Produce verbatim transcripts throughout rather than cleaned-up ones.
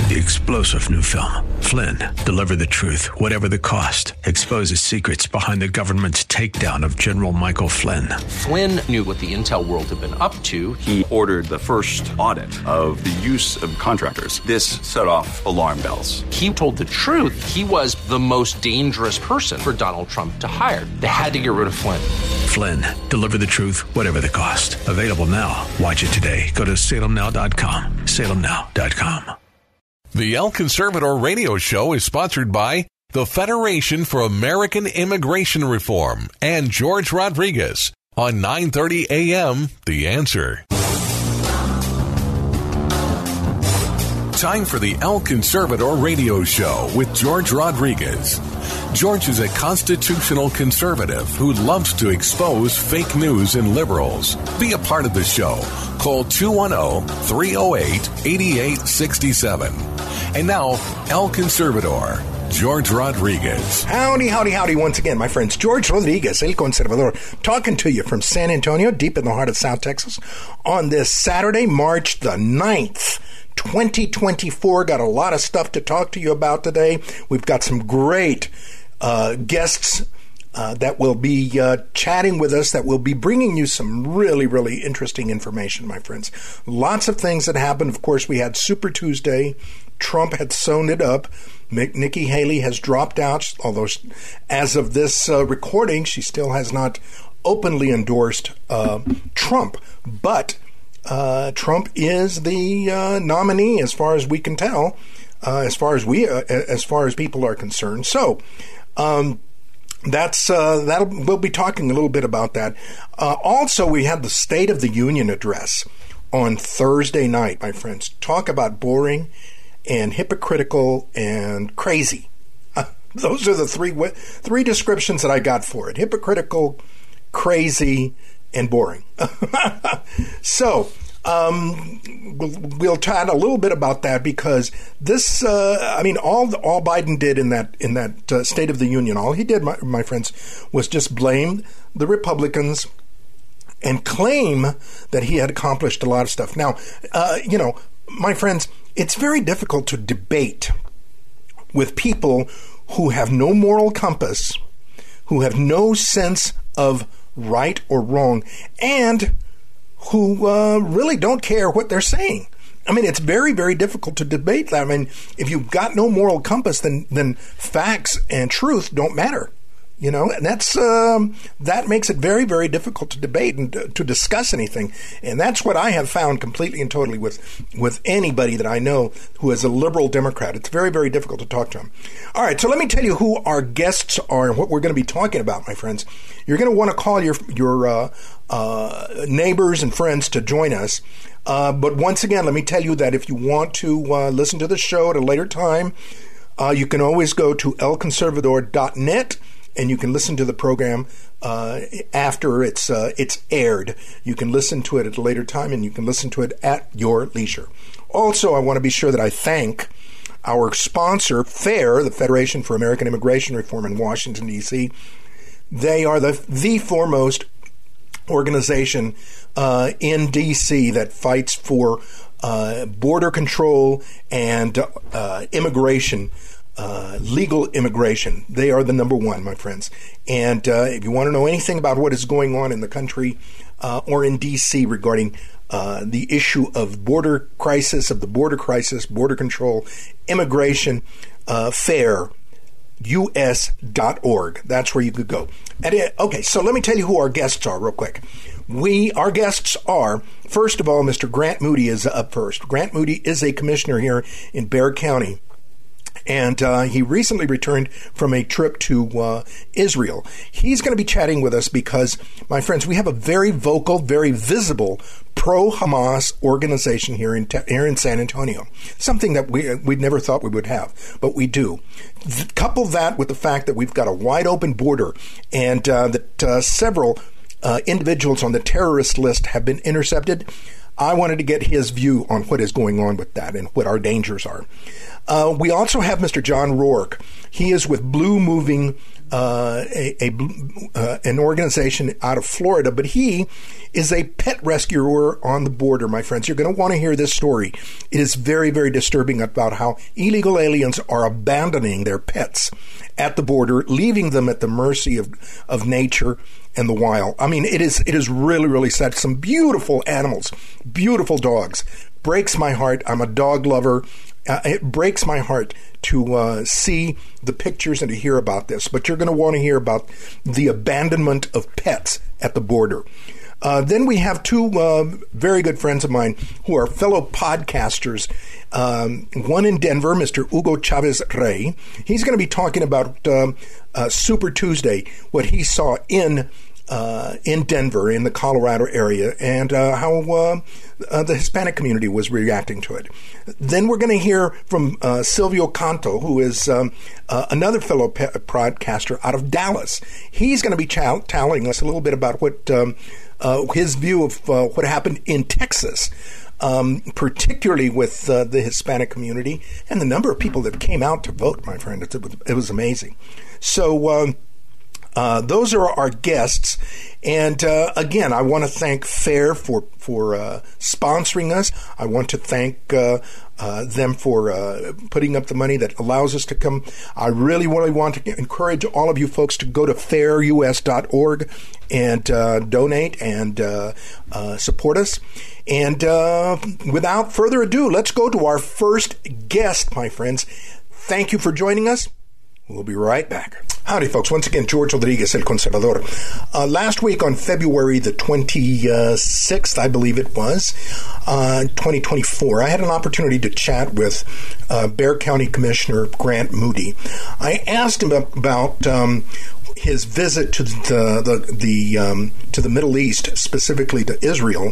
The explosive new film, Flynn, deliver the truth, whatever the cost, exposes secrets behind the government's takedown of General Michael Flynn. Flynn knew what the intel world had been up to. He ordered the first audit of the use of contractors. This set off alarm bells. He told the truth. He was the most dangerous person for Donald Trump to hire. They had to get rid of Flynn. Flynn, deliver the truth, whatever the cost. Available now. Watch it today. Go to salem now dot com. salem now dot com. The El Conservador radio show is sponsored by the Federation for American Immigration Reform and George Rodriguez on nine thirty a.m. The Answer. Time for the El Conservador radio show with George Rodriguez. George is a constitutional conservative who loves to expose fake news and liberals. Be a part of the show. Call two one zero, three zero eight, eight eight six seven. And now, El Conservador, George Rodriguez. Howdy, howdy, howdy once again, my friends. George Rodriguez, El Conservador, talking to you from San Antonio, deep in the heart of South Texas, on this Saturday, March the ninth. twenty twenty-four. Got a lot of stuff to talk to you about today. We've got some great uh, guests uh, that will be uh, chatting with us, that will be bringing you some really, really interesting information, my friends. Lots of things that happened. Of course, we had Super Tuesday. Trump had sewn it up. Nikki Haley has dropped out, although as of this uh, recording, she still has not openly endorsed uh, Trump. But Uh, Trump is the uh, nominee, as far as we can tell, uh, as far as we, uh, as far as people are concerned. So um, that's uh, that. We'll be talking a little bit about that. Uh, also, we had the State of the Union address on Thursday night, my friends. Talk about boring and hypocritical and crazy. Uh, those are the three three descriptions that I got for it: hypocritical, crazy, and boring. So um, we'll, we'll chat a little bit about that, because this, uh, I mean, all all Biden did in that in that uh, State of the Union, all he did, my, my friends, was just blame the Republicans and claim that he had accomplished a lot of stuff. Now, uh, you know, my friends, it's very difficult to debate with people who have no moral compass, who have no sense of right or wrong, and who uh, really don't care what they're saying. I mean, it's very, very difficult to debate that. I mean, if you've got no moral compass, then then facts and truth don't matter. You know, and that's um, that makes it very, very difficult to debate and to, to discuss anything. And that's what I have found completely and totally with with anybody that I know who is a liberal Democrat. It's very, very difficult to talk to them. All right, so let me tell you who our guests are and what we're going to be talking about, my friends. You're going to want to call your your uh, uh, neighbors and friends to join us. Uh, but once again, let me tell you that if you want to uh, listen to the show at a later time, uh, you can always go to el conservador dot net. And you can listen to the program uh, after it's uh, it's aired. You can listen to it at a later time, and you can listen to it at your leisure. Also, I want to be sure that I thank our sponsor, FAIR, the Federation for American Immigration Reform in Washington, D C. They are the, the foremost organization uh, in D C that fights for uh, border control and uh, immigration. Uh, legal immigration. They are the number one, my friends. And uh, if you want to know anything about what is going on in the country uh, or in D C regarding uh, the issue of border crisis, of the border crisis, border control, immigration, uh, FAIR, U S dot org. That's where you could go. And it, okay, so let me tell you who our guests are real quick. We, our guests are, first of all, Mister Grant Moody is up first. Grant Moody is a commissioner here in Bexar County. And uh, he recently returned from a trip to uh, Israel. He's going to be chatting with us because, my friends, we have a very vocal, very visible pro-Hamas organization here in here in San Antonio. Something that we we never thought we would have, but we do. Th- couple that with the fact that we've got a wide open border, and uh, that uh, several uh, individuals on the terrorist list have been intercepted. I wanted to get his view on what is going on with that and what our dangers are. Uh, we also have Mister John Rourke. He is with Blue Moving, uh, a, a uh, an organization out of Florida, but he is a pet rescuer on the border, my friends. You're going to want to hear this story. It is very, very disturbing about how illegal aliens are abandoning their pets at the border, leaving them at the mercy of, of nature and the wild. I mean, it is it is really, really sad. Some beautiful animals, beautiful dogs. Breaks my heart. I'm a dog lover. Uh, it breaks my heart to uh, see the pictures and to hear about this. But you're going to want to hear about the abandonment of pets at the border. Uh, then we have two uh, very good friends of mine who are fellow podcasters. Um, one in Denver, Mister Hugo Chavez Rey. He's going to be talking about um, uh, Super Tuesday, what he saw in uh, in Denver, in the Colorado area, and uh, how uh, uh, the Hispanic community was reacting to it. Then we're going to hear from uh, Silvio Canto, who is um, uh, another fellow pe- podcaster out of Dallas. He's going to be ch- telling us a little bit about what um, uh, his view of uh, what happened in Texas. Um, particularly with uh, the Hispanic community and the number of people that came out to vote, my friend. It, it was amazing. So um, uh, those are our guests. And uh, again, I want to thank FAIR for, for uh, sponsoring us. I want to thank uh, uh, them for uh, putting up the money that allows us to come. I really, really want to encourage all of you folks to go to fair u s dot org and uh, donate and uh, uh, support us. And uh, without further ado, let's go to our first guest, my friends. Thank you for joining us. We'll be right back. Howdy, folks. Once again, George Rodriguez, El Conservador. Uh, last week on February the twenty-sixth, I believe it was, uh, twenty twenty-four, I had an opportunity to chat with uh, Bexar County Commissioner Grant Moody. I asked him about um, his visit to the the, the um, to the Middle East, specifically to Israel,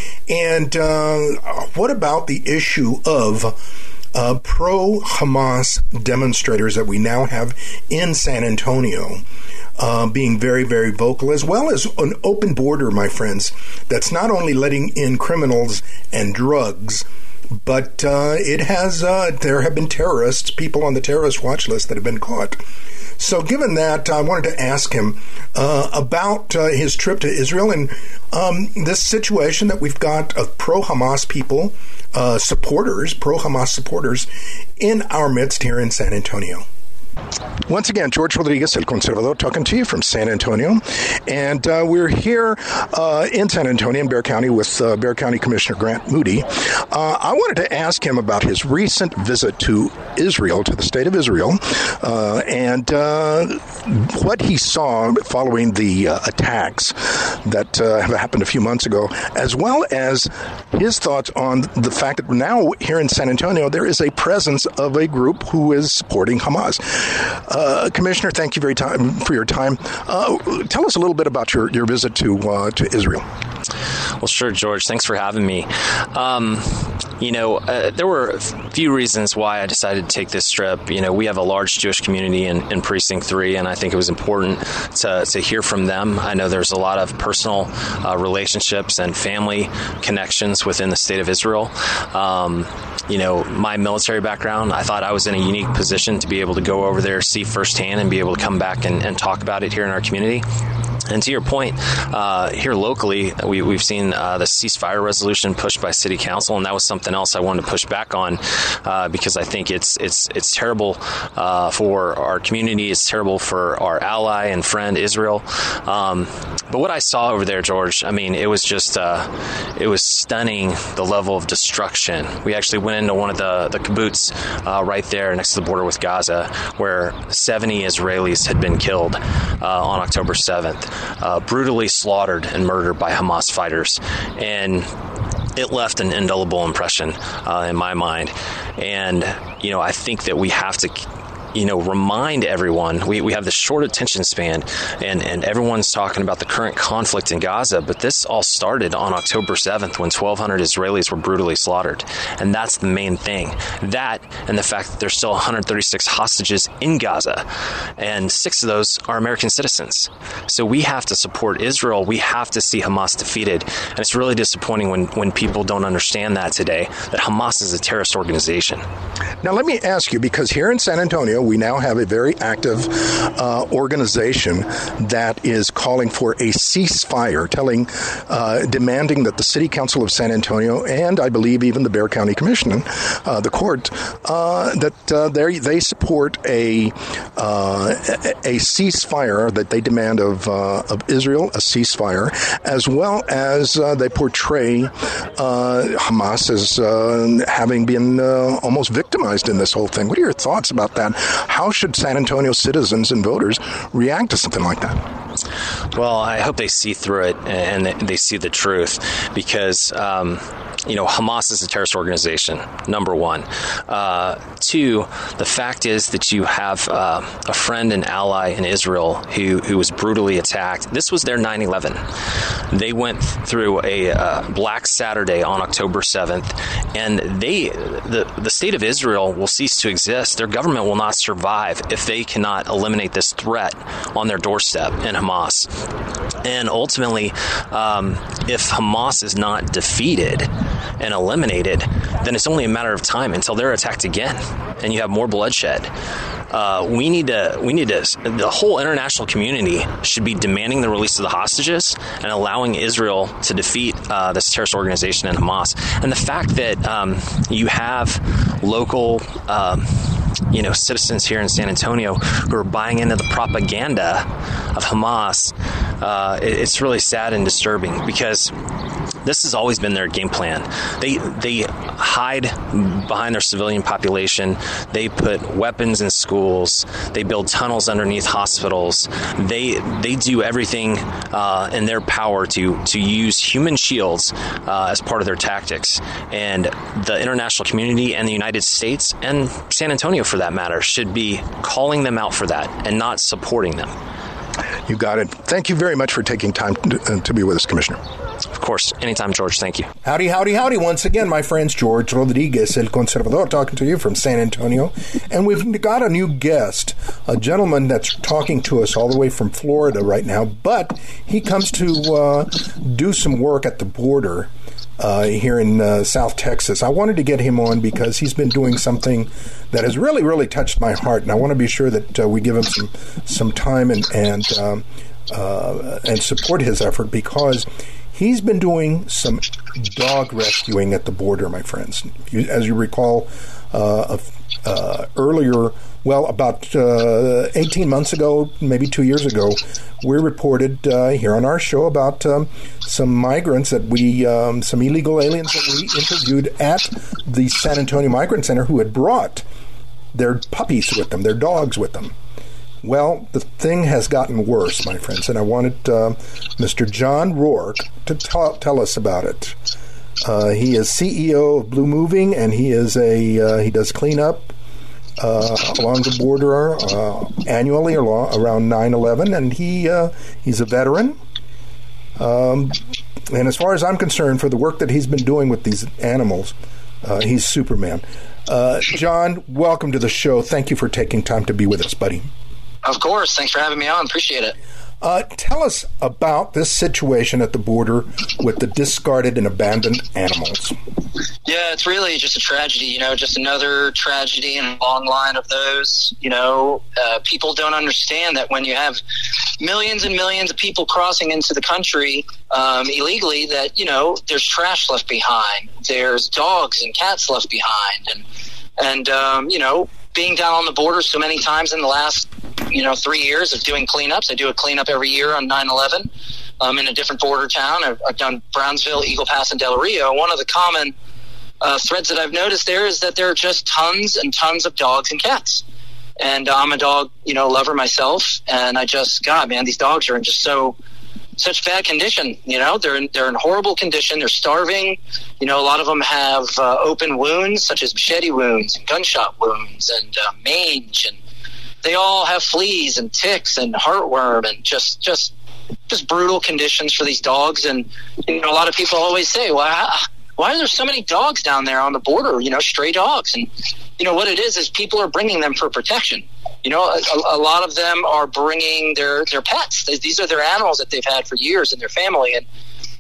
and uh, what about the issue of Uh, pro-Hamas demonstrators that we now have in San Antonio uh, being very, very vocal, as well as an open border, my friends, that's not only letting in criminals and drugs, but uh, it has, uh, there have been terrorists, people on the terrorist watch list that have been caught. So given that, I wanted to ask him uh, about uh, his trip to Israel and um, this situation that we've got of pro-Hamas people, uh, supporters, pro-Hamas supporters in our midst here in San Antonio. Once again, George Rodriguez, El Conservador, talking to you from San Antonio. And uh, we're here uh, in San Antonio, in Bexar County, with uh, Bexar County Commissioner Grant Moody. Uh, I wanted to ask him about his recent visit to Israel, to the state of Israel, uh, and uh, what he saw following the uh, attacks that uh, have happened a few months ago, as well as his thoughts on the fact that now here in San Antonio, there is a presence of a group who is supporting Hamas. Uh, Commissioner, thank you very time for your time. Uh, tell us a little bit about your, your visit to uh, to Israel. Well, sure, George. Thanks for having me. Um, you know, uh, there were a few reasons why I decided to take this trip. You know, we have a large Jewish community in, in Precinct three, and I think it was important to, to hear from them. I know there's a lot of personal uh, relationships and family connections within the state of Israel. Um, you know, my military background, I thought I was in a unique position to be able to go over there, see firsthand, and be able to come back and, and talk about it here in our community. And to your point, uh, here locally, we, we've seen uh, the ceasefire resolution pushed by City Council, and that was something else I wanted to push back on uh, because I think it's it's it's terrible uh, for our community. It's terrible for our ally and friend Israel. Um, but what I saw over there, George, I mean, it was just uh, it was stunning, the level of destruction. We actually went into one of the the kibbutz uh, right there next to the border with Gaza, where seventy Israelis had been killed uh, on October seventh. Uh, brutally slaughtered and murdered by Hamas fighters. And it left an indelible impression uh, in my mind. And, you know, I think that we have to, you know, remind everyone, we, we have this short attention span, and, and everyone's talking about the current conflict in Gaza, but this all started on October seventh when twelve hundred Israelis were brutally slaughtered. And that's the main thing. That and the fact that there's still one hundred thirty-six hostages in Gaza, and six of those are American citizens. So we have to support Israel. We have to see Hamas defeated. And it's really disappointing when, when people don't understand that today, that Hamas is a terrorist organization. Now, let me ask you, because here in San Antonio, we now have a very active uh, organization that is calling for a ceasefire, telling, uh, demanding that the City Council of San Antonio and I believe even the Bexar County Commission, uh, the court, uh, that uh, they they support a uh, a ceasefire, that they demand of uh, of Israel a ceasefire, as well as uh, they portray uh, Hamas as uh, having been uh, almost victimized in this whole thing. What are your thoughts about that? How should San Antonio citizens and voters react to something like that? Well, I hope they see through it and they see the truth, because um, you know, Hamas is a terrorist organization, number one. Uh, two, the fact is that you have uh, a friend and ally in Israel who, who was brutally attacked. This was their nine eleven. They went through a uh, Black Saturday on October seventh, and they, the, the state of Israel will cease to exist. Their government will not survive if they cannot eliminate this threat on their doorstep in Hamas. And ultimately, um, if Hamas is not defeated and eliminated, then it's only a matter of time until they're attacked again, and you have more bloodshed. Uh, we need to, we need to, the whole international community should be demanding the release of the hostages and allowing Israel to defeat uh, this terrorist organization in Hamas. And the fact that um, you have local, um, you know, citizens here in San Antonio who are buying into the propaganda of Hamas, uh, it, it's really sad and disturbing, because this has always been their game plan. They they hide behind their civilian population. They put weapons in schools. They build tunnels underneath hospitals. They they do everything uh, in their power to to use human shields uh, as part of their tactics. And the international community and the United States and San Antonio, for that matter, should be calling them out for that and not supporting them. You got it. Thank you very much for taking time to, uh, to be with us, Commissioner. Of course. Anytime, George. Thank you. Howdy, howdy, howdy. Once again, my friends, George Rodriguez, El Conservador, talking to you from San Antonio. And we've got a new guest, a gentleman that's talking to us all the way from Florida right now. But he comes to uh, do some work at the border uh, here in uh, South Texas. I wanted to get him on because he's been doing something that has really, really touched my heart. And I want to be sure that uh, we give him some, some time and, and, um, uh, and support his effort, because he's been doing some dog rescuing at the border, my friends. You, as you recall, uh, uh, earlier, well, about uh, eighteen months ago, maybe two years ago, we reported uh, here on our show about um, some migrants that we, um, some illegal aliens that we interviewed at the San Antonio Migrant Center who had brought their puppies with them, their dogs with them. Well, the thing has gotten worse, my friends, and I wanted uh, Mister John Rourke to ta- tell us about it. Uh, he is C E O of Blue Moving, and he is a uh, he does cleanup uh, along the border uh, annually along, around nine eleven, and he uh, he's a veteran. Um, and as far as I'm concerned, for the work that he's been doing with these animals, uh, he's Superman. Uh, John, welcome to the show. Thank you for taking time to be with us, buddy. Of course. Thanks for having me on. Appreciate it. Uh, tell us about this situation at the border with the discarded and abandoned animals. Yeah, it's really just a tragedy, you know, just another tragedy in a long line of those. You know, uh, people don't understand that when you have millions and millions of people crossing into the country um, illegally, that, you know, there's trash left behind. There's dogs and cats left behind. And, and um, you know, being down on the border so many times in the last, you know, three years of doing cleanups. I do a cleanup every year on nine eleven um, in a different border town. I've, I've done Brownsville, Eagle Pass, and Del Rio. One of the common uh, threads that I've noticed there is that there are just tons and tons of dogs and cats. And I'm a dog, you know, lover myself. And I just, God, man, these dogs are in just so such bad condition. You know, they're in, they're in horrible condition. They're starving. You know, a lot of them have uh, open wounds, such as machete wounds and gunshot wounds and uh, mange, and they all have fleas and ticks and heartworm and just just just brutal conditions for these dogs. And you know, a lot of people always say, "Well, how, why are there so many dogs down there on the border? You know, stray dogs." And you know what it is is people are bringing them for protection. You know, a, a lot of them are bringing their, their pets. These are their animals that they've had for years in their family. And,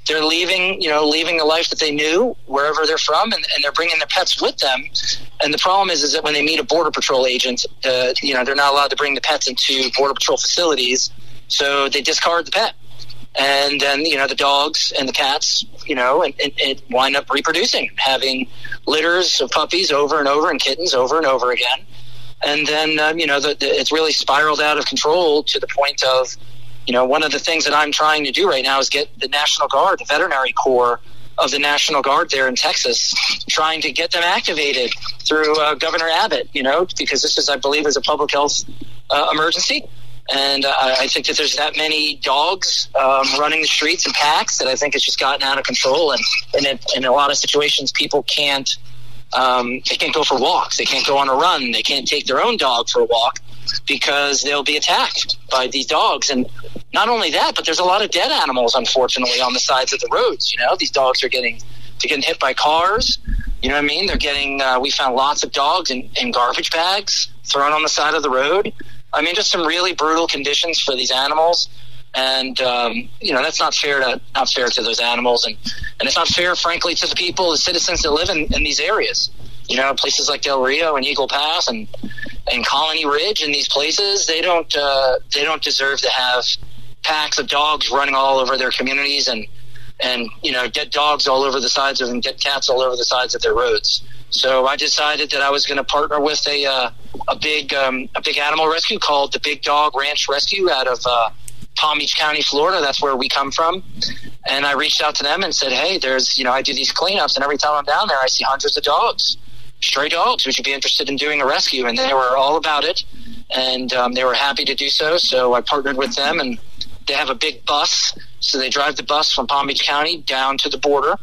they're leaving, you know, leaving the life that they knew wherever they're from, and, and they're bringing their pets with them. And the problem is, is that when they meet a Border Patrol agent, uh, you know, they're not allowed to bring the pets into Border Patrol facilities, so they discard the pet. And then, you know, the dogs and the cats, you know, and, and, and wind up reproducing, having litters of puppies over and over and kittens over and over again. And then, um, you know, the, the, it's really spiraled out of control to the point of, you know, one of the things that I'm trying to do right now is get the National Guard, the Veterinary Corps of the National Guard there in Texas, trying to get them activated through uh, Governor Abbott, you know, because this is, I believe, is a public health uh, emergency. And uh, I think that there's that many dogs um, running the streets in packs that I think it's just gotten out of control. And, and it, in a lot of situations, people can't, um, they can't go for walks. They can't go on a run. They can't take their own dog for a walk because they'll be attacked by these dogs. And not only that, but there's a lot of dead animals, unfortunately, on the sides of the roads. You know, these dogs are getting, they're getting hit by cars. You know what I mean? They're getting, uh, we found lots of dogs in, in garbage bags thrown on the side of the road. I mean, just some really brutal conditions for these animals. And, um, you know, that's not fair to, not fair to those animals. And, and it's not fair, frankly, to the people, the citizens that live in, in these areas. You know, places like Del Rio and Eagle Pass and, and Colony Ridge and these places, they don't, uh, they don't deserve to have packs of dogs running all over their communities and, and, you know, dead dogs all over the sides of them, dead cats all over the sides of their roads. So I decided that I was going to partner with a, uh, a big, um, a big animal rescue called the Big Dog Ranch Rescue out of, uh, Palm Beach County, Florida. That's where we come from. And I reached out to them and said, hey, there's, you know, I do these cleanups, and every time I'm down there, I see hundreds of dogs, stray dogs. Would you be interested in doing a rescue? And they were all about it. And, um, they were happy to do so. So I partnered with them, and they have a big bus. So they drive the bus from Palm Beach County down to the border.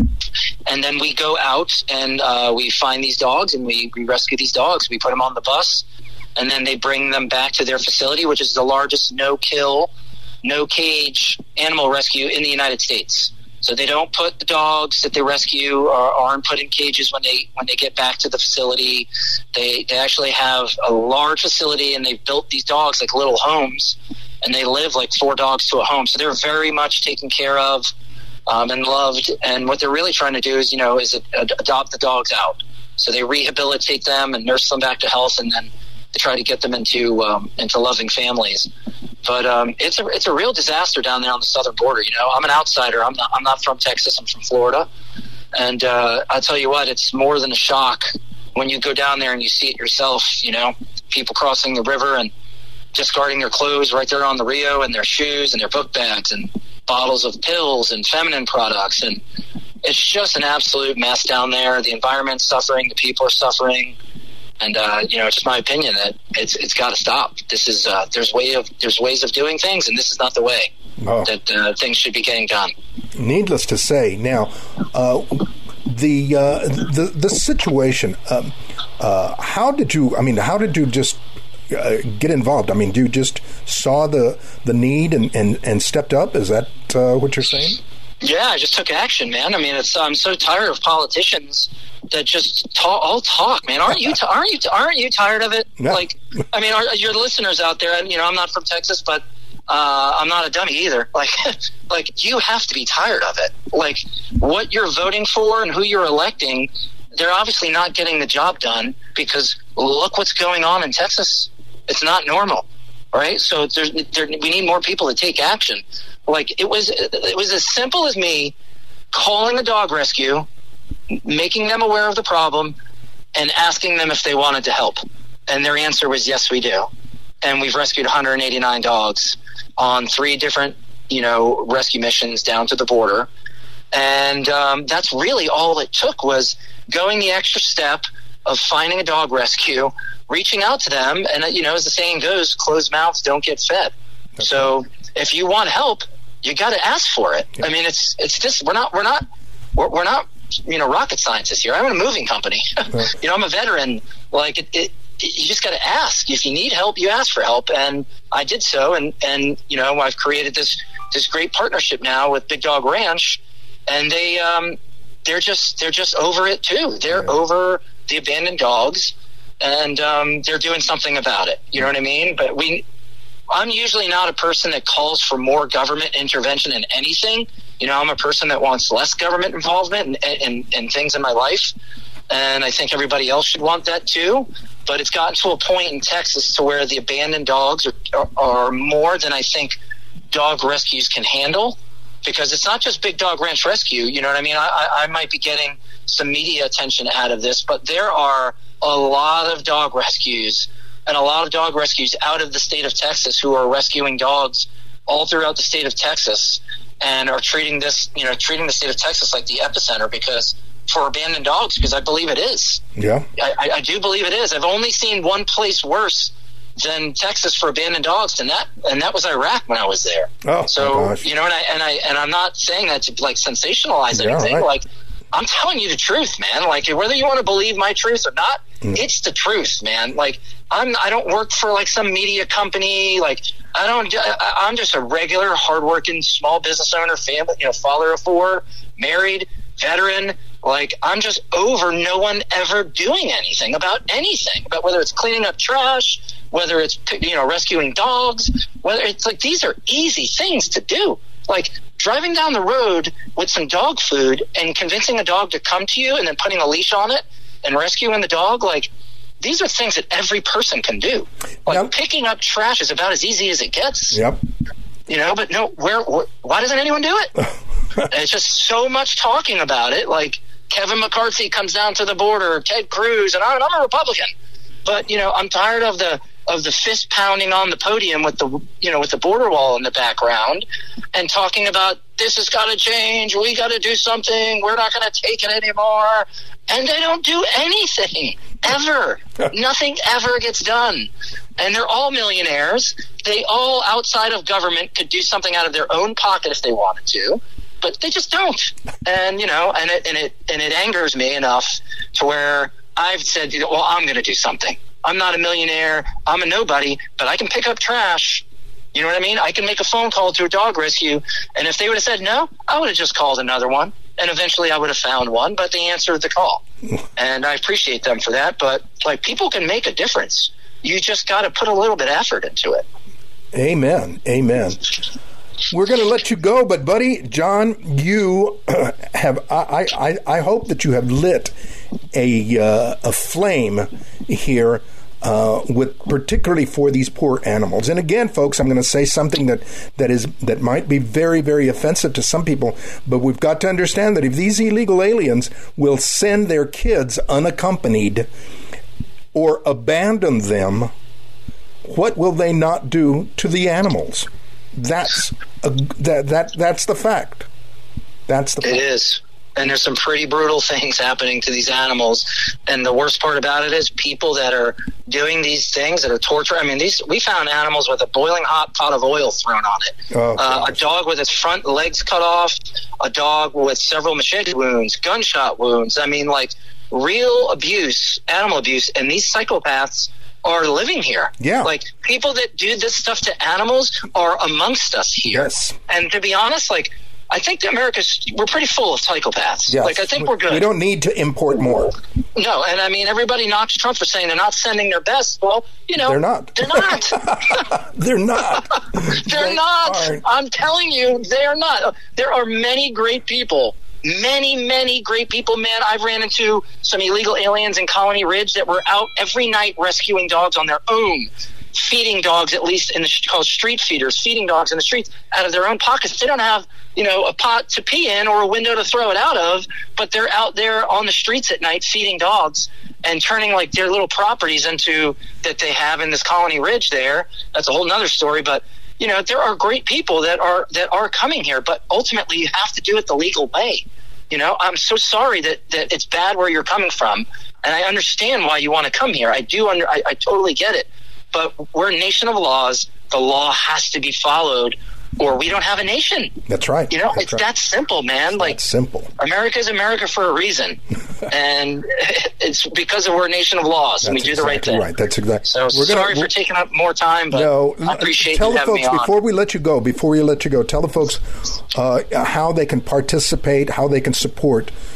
And then we go out and uh, we find these dogs, and we, we rescue these dogs. We put them on the bus, and then they bring them back to their facility, which is the largest no-kill, no-cage animal rescue in the United States. So they don't put the dogs that they rescue or aren't put in cages when they when they get back to the facility. They they actually have a large facility, and they've built these dogs like little homes, and they live like four dogs to a home. So they're very much taken care of. Um, and loved, and what they're really trying to do is, you know, is ad- adopt the dogs out. So they rehabilitate them and nurse them back to health, and then they try to get them into um, into loving families. But um, it's a it's a real disaster down there on the southern border. You know, I'm an outsider. I'm not I'm not from Texas. I'm from Florida, and uh, I'll tell you what, it's more than a shock when you go down there and you see it yourself. You know, people crossing the river and discarding their clothes right there on the Rio, and their shoes and their book bags and bottles of pills and feminine products, and it's just an absolute mess down there. The environment's suffering, the people are suffering, and uh, you know, it's just my opinion that it's it's got to stop. This is uh, there's way of there's ways of doing things, and this is not the way oh. that uh, things should be getting done. Needless to say, now uh, the uh, the the situation. Um, uh, how did you? I mean, how did you just Uh, get involved? I mean, do you just saw the the need and, and, and stepped up? Is that uh, what you're saying? Yeah, I just took action, man. I mean, it's I'm so tired of politicians that just talk, all talk, man. Aren't you? T- aren't you? T- aren't you tired of it? Yeah. Like, I mean, are, your listeners out there, and you know, I'm not from Texas, but uh, I'm not a dummy either. Like, like you have to be tired of it. Like, what you're voting for and who you're electing, they're obviously not getting the job done, because look what's going on in Texas. It's not normal, right? So there's, there, we need more people to take action. Like it was, it was as simple as me calling a dog rescue, making them aware of the problem, and asking them if they wanted to help. And their answer was, yes, we do. And we've rescued one hundred eighty-nine dogs on three different, you know, rescue missions down to the border. And um, that's really all it took, was going the extra step of finding a dog rescue, reaching out to them, and you know, as the saying goes, closed mouths don't get fed. Okay. So if you want help, you got to ask for it. Yeah. I mean, it's it's just we're not we're not we're, we're not you know rocket scientists here. I'm in a moving company. Right. You know, I'm a veteran. Like it, it, it you just got to ask. If you need help, you ask for help, and I did so. And and you know, I've created this this great partnership now with Big Dog Ranch, and they um they're just they're just over it too. They're yeah. over the abandoned dogs. And um, they're doing something about it. You know what I mean? But we, I'm usually not a person that calls for more government intervention in anything. You know, I'm a person that wants less government involvement in, in, in things in my life. And I think everybody else should want that too. But it's gotten to a point in Texas to where the abandoned dogs are, are, are more than I think dog rescues can handle. Because it's not just Big Dog Ranch Rescue. You know what I mean? I, I might be getting some media attention out of this, but there are a lot of dog rescues and a lot of dog rescues out of the state of Texas who are rescuing dogs all throughout the state of Texas and are treating this, you know, treating the state of Texas like the epicenter because for abandoned dogs, because I believe it is. Yeah. I, I do believe it is. I've only seen one place worse than Texas for abandoned dogs, and that and that was Iraq when I was there. Oh, so gosh. you know, and I and I and I'm not saying that to like sensationalize Yeah, anything. right. Like I'm telling you the truth, man. Like whether you want to believe my truth or not, mm. it's the truth, man. Like I'm I don't work for like some media company. Like I don't. I, I'm just a regular, hardworking small business owner, family, you know, father of four, married, veteran. Like, I'm just over no one ever doing anything about anything, about whether it's cleaning up trash, whether it's, you know, rescuing dogs, whether it's like, these are easy things to do. Like driving down the road with some dog food and convincing a dog to come to you and then putting a leash on it and rescuing the dog. Like, these are things that every person can do. Like yep. picking up trash is about as easy as it gets. Yep. You know, but no, where, where why doesn't anyone do it? It's just so much talking about it. Like, Kevin McCarthy comes down to the border, Ted Cruz, and I'm, I'm a Republican. But, you know, I'm tired of the of the fist pounding on the podium with the, you know, with the border wall in the background and talking about this has got to change. We got to do something. We're not going to take it anymore. And they don't do anything ever. Nothing ever gets done. And they're all millionaires. They all, outside of government, could do something out of their own pocket if they wanted to. But they just don't. And, you know, and it, and it, and it angers me enough to where I've said, well, I'm going to do something. I'm not a millionaire. I'm a nobody, but I can pick up trash. You know what I mean? I can make a phone call to a dog rescue. And if they would have said no, I would have just called another one. And eventually I would have found one, but they answered the call. And I appreciate them for that. But like, people can make a difference. You just got to put a little bit of effort into it. Amen. Amen. We're going to let you go, but buddy, John, you have, I, I, I hope that you have lit a, uh, a flame here uh, with particularly for these poor animals. And again, folks, I'm going to say something that, that is, that might be very, very offensive to some people, but we've got to understand that if these illegal aliens will send their kids unaccompanied or abandon them, what will they not do to the animals? That's a, that that that's the fact. That's the fact. It is. And there's some pretty brutal things happening to these animals. And the worst part about it is people that are doing these things that are torture. I mean, these we found animals with a boiling hot pot of oil thrown on it. Oh, uh, a dog with its front legs cut off. A dog with several machete wounds, gunshot wounds. I mean, like real abuse, animal abuse. And these psychopaths are living here. Yeah. Like, people that do this stuff to animals are amongst us here. Yes. And to be honest, like, I think that America's, we're pretty full of psychopaths. Yes. Like, I think we're good. We don't need to import more. No, and I mean, everybody knocks Trump for saying they're not sending their best. Well, you know. They're not. They're not. They're not. They're they not. Aren't. I'm telling you, they are not. There are many great people. Many, many great people, man. I've ran into some illegal aliens in Colony Ridge that were out every night rescuing dogs on their own, feeding dogs, at least in the called street feeders, feeding dogs in the streets out of their own pockets. They don't have, you know, a pot to pee in or a window to throw it out of, but they're out there on the streets at night feeding dogs and turning like their little properties into that they have in this Colony Ridge there. That's a whole nother story, but you know, there are great people that are that are coming here, but ultimately you have to do it the legal way. You know, I'm so sorry that, that it's bad where you're coming from, and I understand why you want to come here. I do under, I, I totally get it. But we're a nation of laws. The law has to be followed, or we don't have a nation. That's right. You know, That's it's right. that simple, man. It's like that simple. America is America for a reason, and it's because we're a nation of laws, That's and we do exactly the right thing. Right. That's exactly. So we're gonna, sorry for taking up more time, but no, I appreciate tell you the having folks me on. before we let you go. Before we let you go, tell the folks uh, how they can participate, how they can support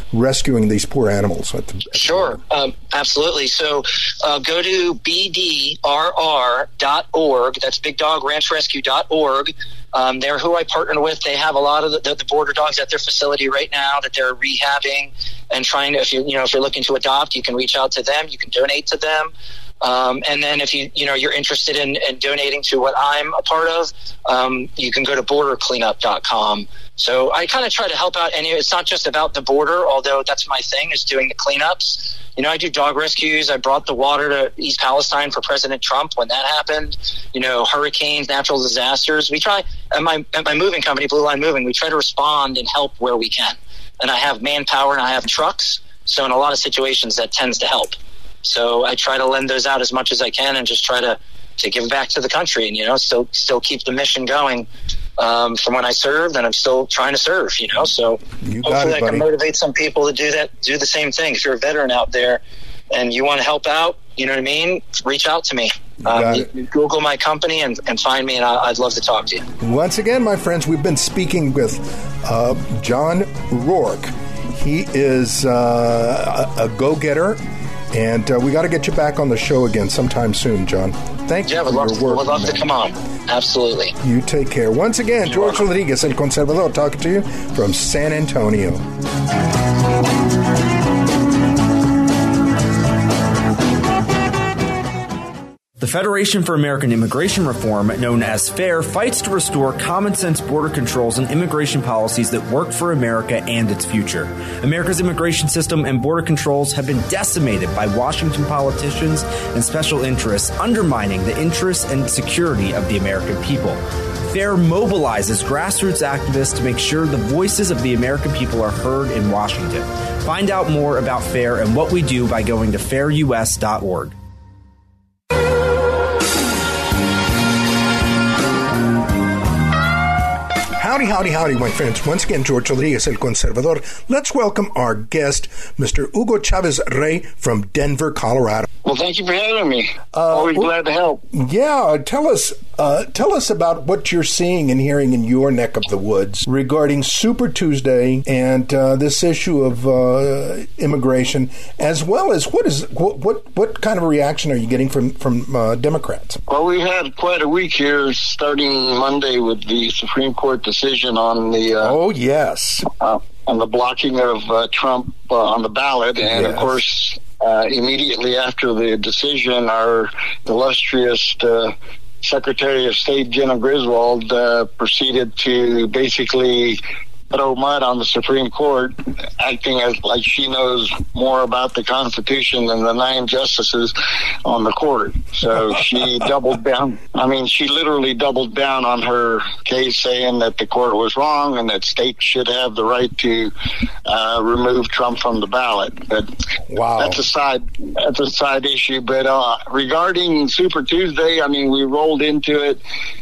rescuing these poor animals. At the, at sure, um, absolutely. So uh, go to B D R R dot org. That's big dog ranch rescue dot org. Um, they're who I partnered with. They have a lot of the, the, the border dogs at their facility right now that they're rehabbing and trying to, if you, you know, if you're looking to adopt, you can reach out to them. You can donate to them. Um, and then if you, you know, you're interested in, in donating to what I'm a part of, um, you can go to border cleanup dot com. So I kind of try to help out. And it's not just about the border, although that's my thing, is doing the cleanups. You know, I do dog rescues. I brought the water to East Palestine for President Trump when that happened. You know, hurricanes, natural disasters. We try, at my, at my moving company, Blue Line Moving, we try to respond and help where we can. And I have manpower and I have trucks. So in a lot of situations, that tends to help. So I try to lend those out as much as I can and just try to, to give back to the country and, you know, still still keep the mission going um, from when I served, and I'm still trying to serve, you know. So you got hopefully it, I buddy. can motivate some people to do that, do the same thing. If you're a veteran out there and you want to help out, you know what I mean, reach out to me. Um, you, you Google my company and, and find me, and I, I'd love to talk to you. Once again, my friends, we've been speaking with uh, John Rourke. He is uh, a, a go-getter. And uh, we got to get you back on the show again sometime soon, John. Thank yeah, you for love your to, work. would love man. to come on. Absolutely. You take care. Once again, George Rodriguez, El Conservador, talking to you from San Antonio. The Federation for American Immigration Reform, known as FAIR, fights to restore common-sense border controls and immigration policies that work for America and its future. America's immigration system and border controls have been decimated by Washington politicians and special interests, undermining the interests and security of the American people. FAIR mobilizes grassroots activists to make sure the voices of the American people are heard in Washington. Find out more about FAIR and what we do by going to fair U S dot org. Howdy, howdy, howdy, my friends. Once again, George Rodriguez, El Conservador. Let's welcome our guest, Mister Hugo Chavez Rey from Denver, Colorado. Well, thank you for having me. Uh, Always well, glad to help. Yeah, tell us, uh, tell us about what you're seeing and hearing in your neck of the woods regarding Super Tuesday and uh, this issue of uh, immigration, as well as what is what, what what kind of a reaction are you getting from from uh, Democrats? Well, we had quite a week here, starting Monday with the Supreme Court decision on the uh, oh yes uh, on the blocking of uh, Trump uh, on the ballot, and yes. of course. Uh, immediately after the decision, our illustrious uh, Secretary of State, Jena Griswold, uh, proceeded to basically throw mud on the Supreme Court, acting as like she knows more about the Constitution than the nine justices on the court. So she doubled down. I mean, she literally doubled down on her case, saying that the court was wrong and that states should have the right to uh, remove Trump from the ballot. But wow, that's a side that's a side issue. But uh, regarding Super Tuesday, I mean, we rolled into it.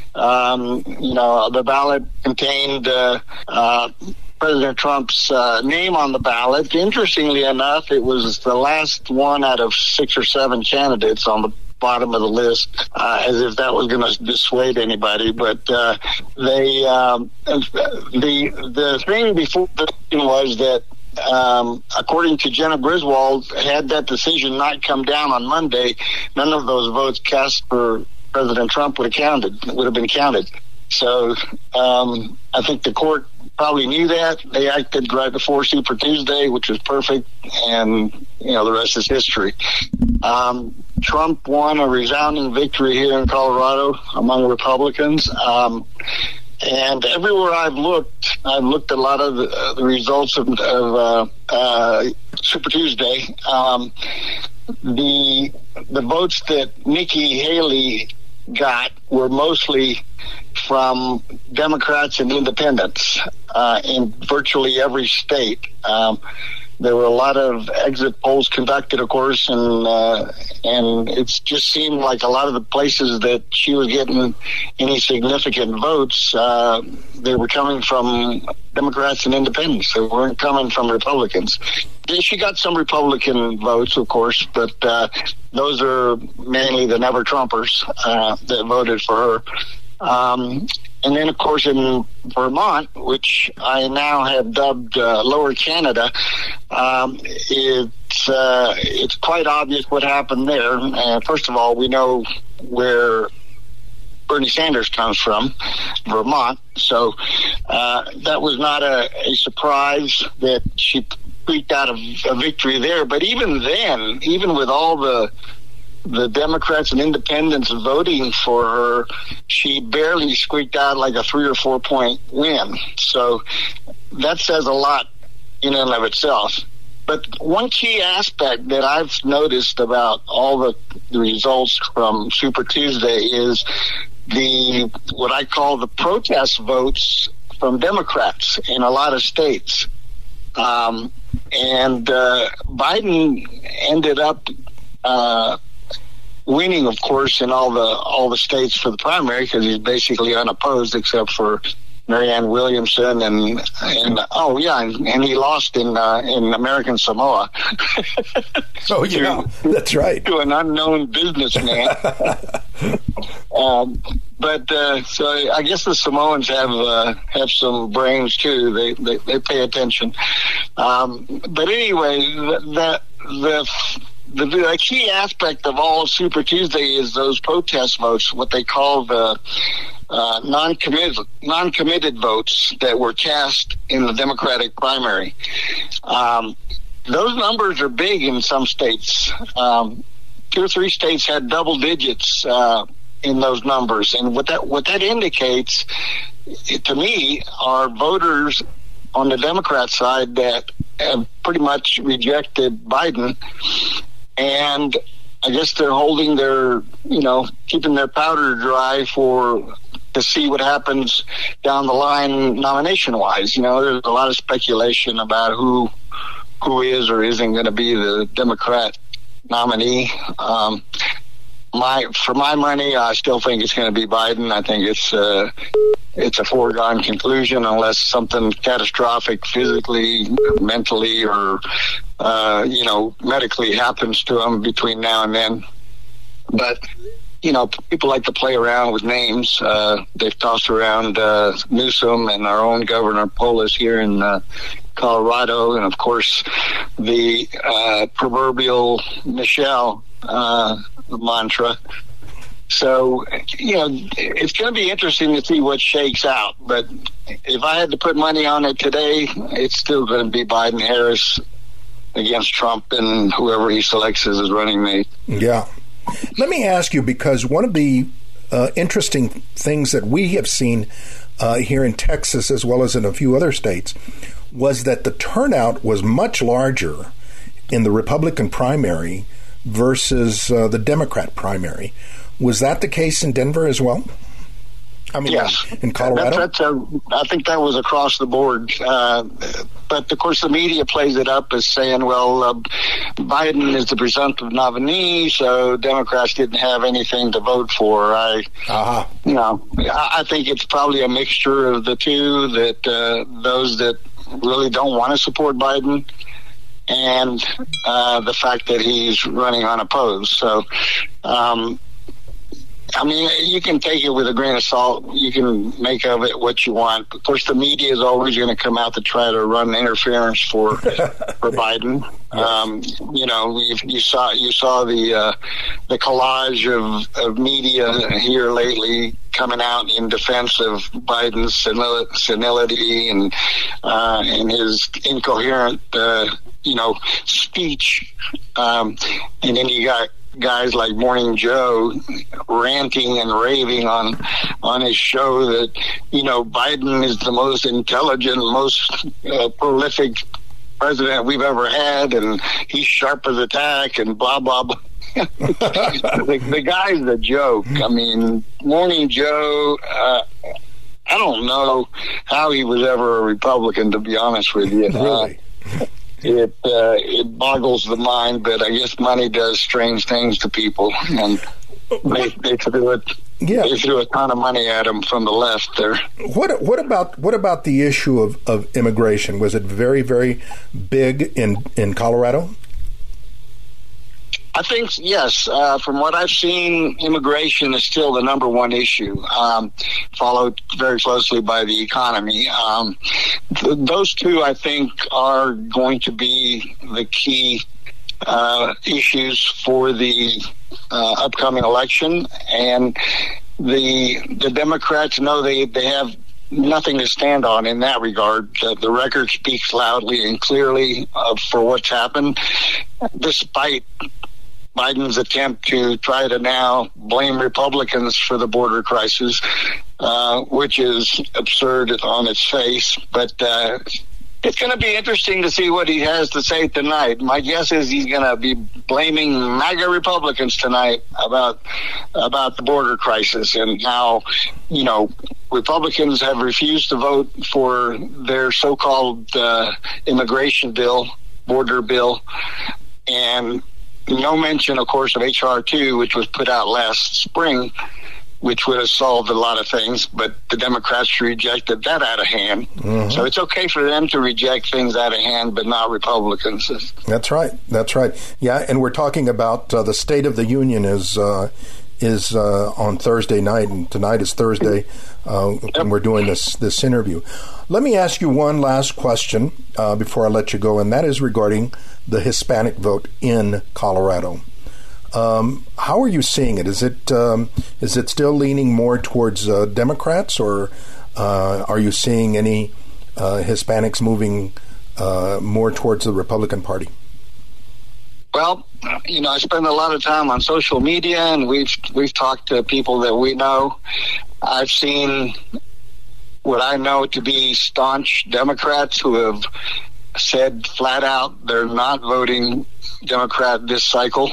Um, you know, the ballot contained uh, uh, President Trump's uh, name on the ballot. Interestingly enough, it was the last one out of six or seven candidates on the bottom of the list, uh, as if that was going to dissuade anybody. But uh, they, um, the the thing before the was that. Um, according to Jena Griswold, had that decision not come down on Monday, none of those votes cast for President Trump would have counted, would have been counted. So um, I think the court probably knew that. They acted right before Super Tuesday, which was perfect, and you know the rest is history. Um, Trump won a resounding victory here in Colorado among Republicans. Um, And everywhere I've looked, I've looked at a lot of the, uh, the results of, of uh, uh, Super Tuesday. Um, the the votes that Nikki Haley got were mostly from Democrats and independents uh, in virtually every state. Um, there were a lot of exit polls conducted, of course, and uh, and it just seemed like a lot of the places that she was getting any significant votes, uh, they were coming from Democrats and independents. They weren't coming from Republicans. She got some Republican votes, of course, but uh, those are mainly the never-Trumpers uh, that voted for her. Um, and then, of course, in Vermont, which I now have dubbed uh, Lower Canada, um, it's uh, it's quite obvious what happened there. Uh, first of all, we know where Bernie Sanders comes from, Vermont. So uh, that was not a, a surprise that she squeaked out a, a victory there. But even then, even with all the the Democrats and independents voting for her, she barely squeaked out like a three or four point win. So that says a lot in and of itself. But one key aspect that I've noticed about all the, the results from Super Tuesday is the what I call the protest votes from Democrats in a lot of states. Um, and uh, Biden ended up uh, winning, of course, in all the all the states for the primary because he's basically unopposed except for Marianne Williamson and and oh yeah, and, and he lost in uh, in American Samoa. Oh yeah, to, that's right. To an unknown businessman. um, but uh, so I guess the Samoans have uh, have some brains too. They they, they pay attention. Um, but anyway, the the. The, the key aspect of all Super Tuesday is those protest votes, what they call the uh, non-committed, non-committed votes that were cast in the Democratic primary. Um, those numbers are big in some states. Um, two or three states had double digits uh, in those numbers. And what that what that indicates, to me, are voters on the Democrat side that have pretty much rejected Biden. And I guess they're holding their, you know, keeping their powder dry for to see what happens down the line nomination-wise. You know, there's a lot of speculation about who who is or isn't going to be the Democrat nominee. Um, my for my money, I still think it's going to be Biden. I think it's uh, it's a foregone conclusion unless something catastrophic physically, mentally, or uh, you know, medically happens to him between now and then. But you know, people like to play around with names. Uh, they've tossed around uh, Newsom and our own Governor Polis here in uh, Colorado, and of course the uh, proverbial Michelle uh, mantra. So, you know, it's going to be interesting to see what shakes out. But if I had to put money on it today, it's still going to be Biden-Harris against Trump and whoever he selects as his running mate. Yeah. Let me ask you, because one of the uh, interesting things that we have seen uh, here in Texas, as well as in a few other states, was that the turnout was much larger in the Republican primary versus uh, the Democrat primary. Was that the case in Denver as well? I mean, yes. in Colorado? That's, that's a, I think that was across the board. Uh, but, of course, the media plays it up as saying, well, uh, Biden is the presumptive nominee, so Democrats didn't have anything to vote for. I, uh-huh. you know, I think it's probably a mixture of the two, that uh, those that really don't want to support Biden and uh, the fact that he's running unopposed. So, um I mean, you can take it with a grain of salt. You can make of it what you want. Of course, the media is always going to come out to try to run interference for for Biden. Yes. Um, you know, you, you saw you saw the uh, the collage of, of media here lately coming out in defense of Biden's senil- senility and uh, and his incoherent, uh, you know, speech. Um, and then you got guys like Morning Joe ranting and raving on on his show that, you know, Biden is the most intelligent, most uh, prolific president we've ever had, and he's sharp as a tack, and blah, blah, blah. the, the guy's a joke. I mean, Morning Joe, uh, I don't know how he was ever a Republican, to be honest with you. Really? Uh, It uh, it boggles the mind, but I guess money does strange things to people, and they, they threw it. Yeah. They threw a ton of money at him from the left there. What what about what about the issue of, of immigration? Was it very very big in in Colorado? I think, yes, uh, from what I've seen, immigration is still the number one issue, um, followed very closely by the economy. Um, th- those two, I think, are going to be the key uh, issues for the uh, upcoming election. And the the Democrats know they, they have nothing to stand on in that regard. Uh, the record speaks loudly and clearly uh, for what's happened, despite Biden's attempt to try to now blame Republicans for the border crisis, uh, which is absurd on its face. But uh, it's going to be interesting to see what he has to say tonight. My guess is he's going to be blaming MAGA Republicans tonight about about the border crisis and how, you know, Republicans have refused to vote for their so-called uh, immigration bill, border bill, and no mention, of course, of H R two, which was put out last spring, which would have solved a lot of things, but the Democrats rejected that out of hand. Mm-hmm. So it's okay for them to reject things out of hand, but not Republicans. That's right. That's right. Yeah, and we're talking about uh, the State of the Union is uh, is uh, on Thursday night, and tonight is Thursday, uh, yep. and we're doing this this interview. Let me ask you one last question uh, before I let you go, and that is regarding the Hispanic vote in Colorado. Um, how are you seeing it? Is it um, is it still leaning more towards uh, Democrats, or uh, are you seeing any uh, Hispanics moving uh, more towards the Republican Party? Well, you know, I spend a lot of time on social media, and we've we've talked to people that we know. I've seen what I know to be staunch Democrats who have said flat out they're not voting Democrat this cycle.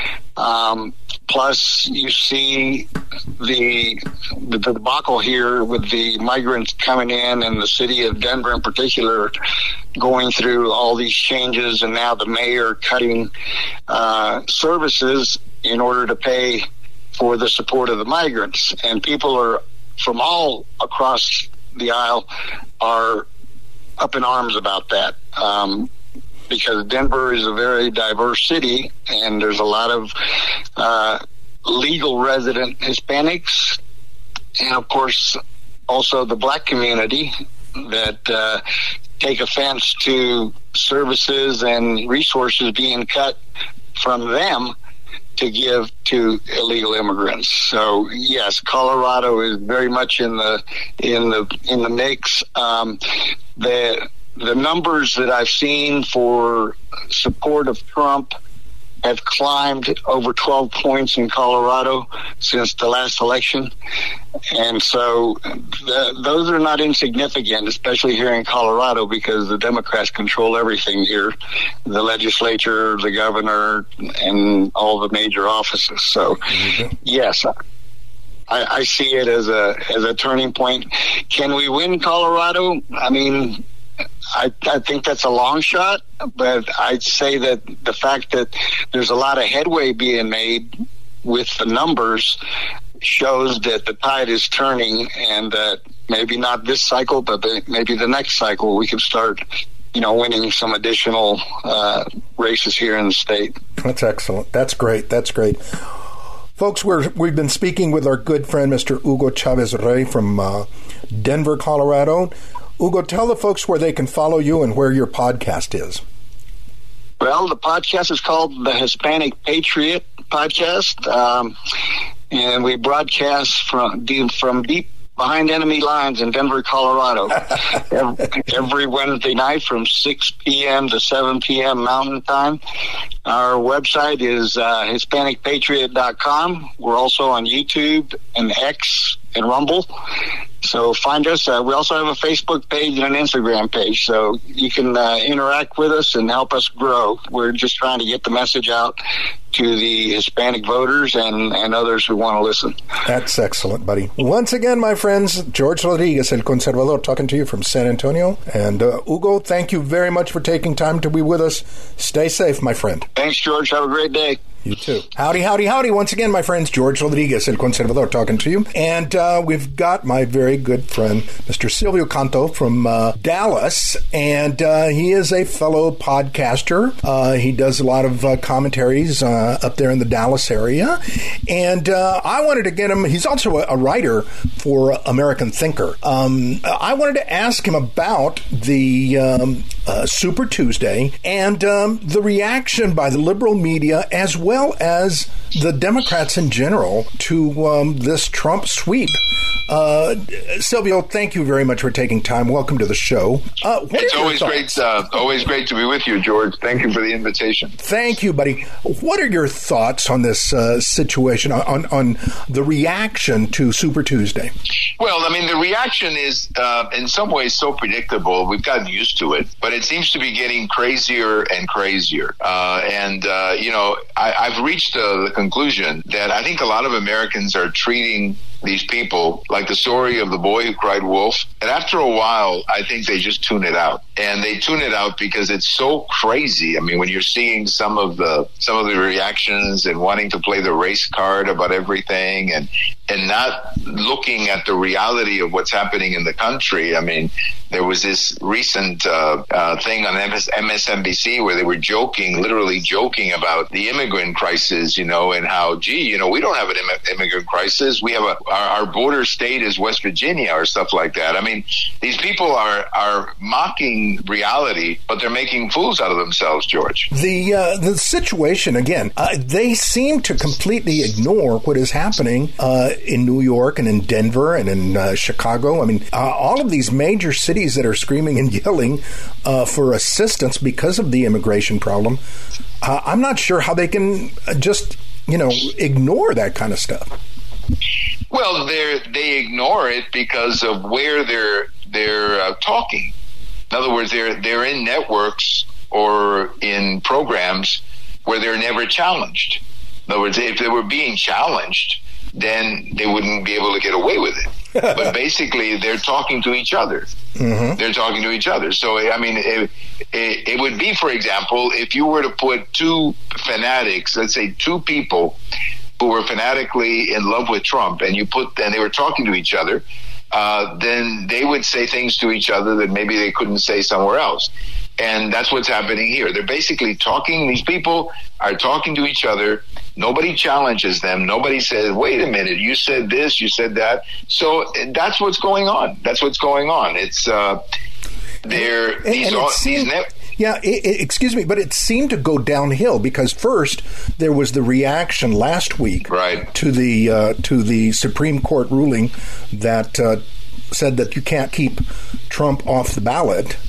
Um, plus, you see the, the the debacle here with the migrants coming in, and the city of Denver in particular going through all these changes, and now the mayor cutting uh, services in order to pay for the support of the migrants. And people are from all across the aisle are up in arms about that. Um, because Denver is a very diverse city, and there's a lot of uh, legal resident Hispanics, and of course also the black community that uh, take offense to services and resources being cut from them to give to illegal immigrants. So yes, Colorado is very much in the in the in the mix. Um, the The numbers that I've seen for support of Trump have climbed over twelve points in Colorado since the last election. And so the, those are not insignificant, especially here in Colorado, because the Democrats control everything here, the legislature, the governor, and all the major offices. So, mm-hmm. yes, I, I see it as a as a turning point. Can we win Colorado? I mean, I, I think that's a long shot, but I'd say that the fact that there's a lot of headway being made with the numbers shows that the tide is turning, and that maybe not this cycle, but maybe the next cycle we can start, you know, winning some additional uh, races here in the state. That's excellent. That's great. That's great. Folks, we're, we've been speaking with our good friend, Mister Hugo Chavez Rey from uh, Denver, Colorado. Hugo, tell the folks where they can follow you and where your podcast is. Well, the podcast is called the Hispanic Patriot Podcast, um, and we broadcast from from deep behind enemy lines in Denver, Colorado, every, every Wednesday night from six p.m. to seven p.m. Mountain Time. Our website is uh, hispanic patriot dot com. We're also on YouTube and X and Rumble. So find us. Uh, we also have a Facebook page and an Instagram page, so you can uh, interact with us and help us grow. We're just trying to get the message out to the Hispanic voters and, and others who want to listen. That's excellent, buddy. Once again, my friends, George Rodriguez, El Conservador, talking to you from San Antonio. And uh, Hugo, thank you very much for taking time to be with us. Stay safe, my friend. Thanks, George. Have a great day. You too. Howdy, howdy, howdy. Once again, my friends, George Rodriguez, El Conservador, talking to you. And uh, we've got my very good friend, Mister Silvio Canto from uh, Dallas. And uh, he is a fellow podcaster. Uh, he does a lot of uh, commentaries uh, up there in the Dallas area. And uh, I wanted to get him, he's also a, a writer for American Thinker. Um, I wanted to ask him about the um, uh, Super Tuesday and um, the reaction by the liberal media as well as the Democrats in general to um, this Trump sweep. Uh, Silvio, thank you very much for taking time. Welcome to the show. Uh, it's always great, uh, always great to be with you, George. Thank you for the invitation. Thank you, buddy. What are your thoughts on this uh, situation, on, on the reaction to Super Tuesday? Well, I mean, the reaction is uh, in some ways so predictable. We've gotten used to it, but it seems to be getting crazier and crazier. Uh, and, uh, you know, I, I've reached uh, the conclusion that I think a lot of Americans are treating these people like the story of the boy who cried wolf. And after a while, I think they just tune it out. And they tune it out because it's so crazy. I mean, when you're seeing some of the some of the reactions and wanting to play the race card about everything and and not looking at the reality of what's happening in the country. I mean, there was this recent uh, uh, thing on M S N B C where they were joking, literally joking about the immigrant crisis, you know, and how, gee, you know, we don't have an Im- immigrant crisis. We have a our, our border state is West Virginia or stuff like that. I mean, these people are are mocking reality, but they're making fools out of themselves, George. The uh, the situation, again, uh, they seem to completely ignore what is happening uh, in New York and in Denver and in uh, Chicago. I mean, uh, all of these major cities that are screaming and yelling uh, for assistance because of the immigration problem. Uh, I'm not sure how they can just, you know, ignore that kind of stuff. Well, they they ignore it because of where they're they're uh, talking. In other words, they're they're in networks or in programs where they're never challenged. In other words, if they were being challenged, then they wouldn't be able to get away with it. But basically, they're talking to each other. Mm-hmm. They're talking to each other. So, I mean, it, it, it would be, for example, if you were to put two fanatics, let's say two people who were fanatically in love with Trump, and you put and they were talking to each other, uh, then they would say things to each other that maybe they couldn't say somewhere else. And that's what's happening here. They're basically talking. These people are talking to each other. Nobody challenges them. Nobody says, wait a minute, you said this, you said that. So that's what's going on. That's what's going on. It's, uh, they're, and, these, and all, seemed, these ne- yeah, it, it, excuse me, but it seemed to go downhill because first there was the reaction last week right. to the, uh, to the Supreme Court ruling that, uh, said that you can't keep Trump off the ballot.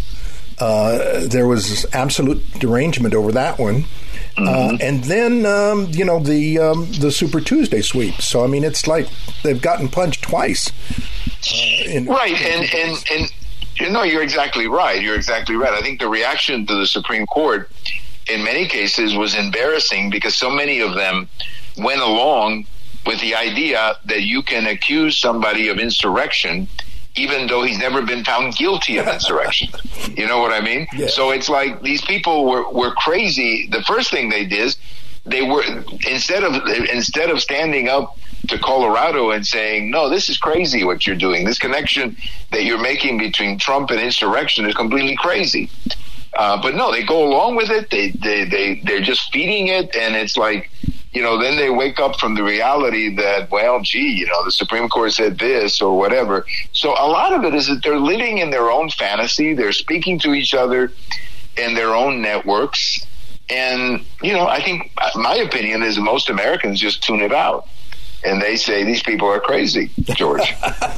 Uh, there was absolute derangement over that one. Mm-hmm. Uh, and then, um, you know, the um, the Super Tuesday sweep. So, I mean, it's like they've gotten punched twice. Uh, in, right. And, and, and, you know, you're exactly right. You're exactly right. I think the reaction to the Supreme Court in many cases was embarrassing because so many of them went along with the idea that you can accuse somebody of insurrection even though he's never been found guilty of insurrection. You know what I mean? Yeah. So it's like these people were, were crazy. The first thing they did, they were instead of instead of standing up to Colorado and saying, no, this is crazy what you're doing. This connection that you're making between Trump and insurrection is completely crazy. Uh, but no, they go along with it. They, they, they, they're just feeding it. And it's like, you know, then they wake up from the reality that, well, gee, you know, the Supreme Court said this or whatever. So a lot of it is that they're living in their own fantasy. They're speaking to each other in their own networks. And, you know, I think my opinion is most Americans just tune it out. And they say these people are crazy, George.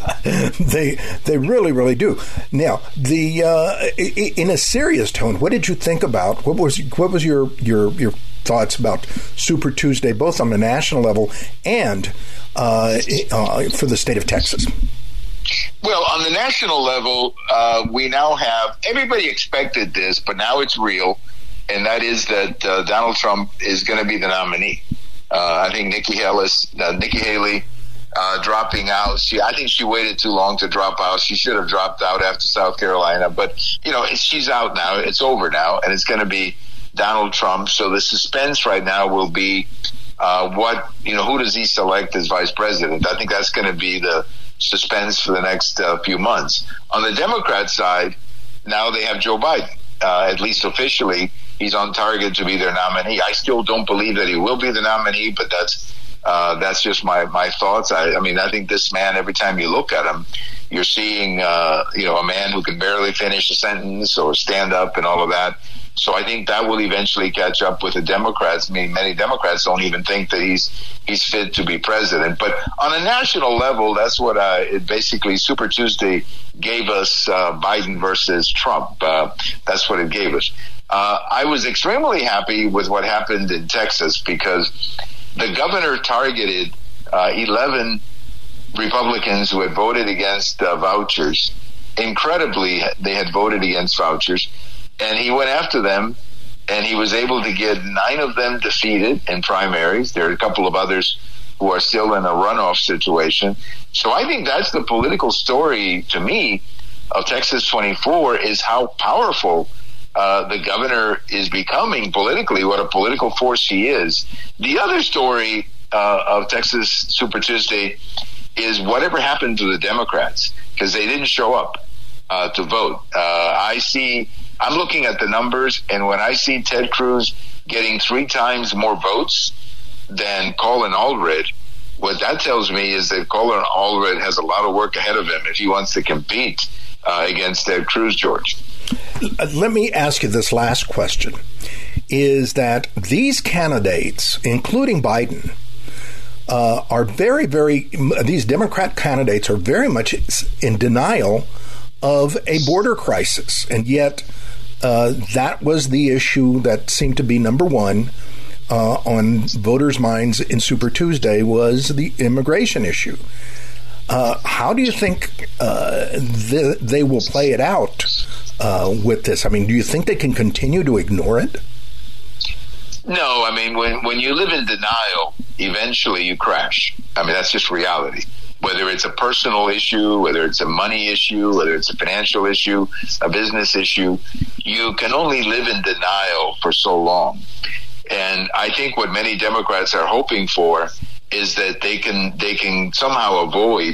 they they really, really do. Now, the uh, in a serious tone, what did you think about? What was what was your your your thoughts about Super Tuesday, both on the national level and uh, uh, for the state of Texas? Well, on the national level, uh, we now have everybody expected this, but now it's real, and that is that uh, Donald Trump is going to be the nominee. Uh, I think Nikki Haley, uh, Nikki Haley uh, dropping out. She, I think she waited too long to drop out. She should have dropped out after South Carolina. But, you know, she's out now. It's over now. And it's going to be Donald Trump. So the suspense right now will be uh, what, you know, who does he select as vice president? I think that's going to be the suspense for the next uh, few months. On the Democrat side, now they have Joe Biden. Uh, at least officially, he's on target to be their nominee. I still don't believe that he will be the nominee, but that's uh, that's just my, my thoughts. I, I mean, I think this man, every time you look at him, you're seeing, uh, you know, a man who can barely finish a sentence or stand up and all of that. So I think that will eventually catch up with the Democrats. I mean, many Democrats don't even think that he's he's fit to be president. But on a national level, that's what uh, it basically Super Tuesday gave us, uh, Biden versus Trump. Uh, that's what it gave us. Uh, I was extremely happy with what happened in Texas because the governor targeted uh, eleven Republicans who had voted against uh, vouchers. Incredibly, they had voted against vouchers. And he went after them, and he was able to get nine of them defeated in primaries. There are a couple of others who are still in a runoff situation. So I think that's the political story, to me, of Texas twenty-four, is how powerful uh, the governor is becoming politically, what a political force he is. The other story uh, of Texas Super Tuesday is whatever happened to the Democrats, because they didn't show up uh, to vote. Uh, I see... I'm looking at the numbers, and when I see Ted Cruz getting three times more votes than Colin Allred, what that tells me is that Colin Allred has a lot of work ahead of him if he wants to compete uh, against Ted Cruz, George. Let me ask you this last question, is that these candidates, including Biden, uh, are very, very, these Democrat candidates are very much in denial of a border crisis, and yet Uh, that was the issue that seemed to be number one uh, on voters' minds in Super Tuesday, was the immigration issue. Uh, how do you think uh, th- they will play it out uh, with this? I mean, do you think they can continue to ignore it? No, I mean, when, when you live in denial, eventually you crash. I mean, that's just reality. Whether it's a personal issue, whether it's a money issue, whether it's a financial issue, a business issue, you can only live in denial for so long. And I think what many Democrats are hoping for is that they can they can somehow avoid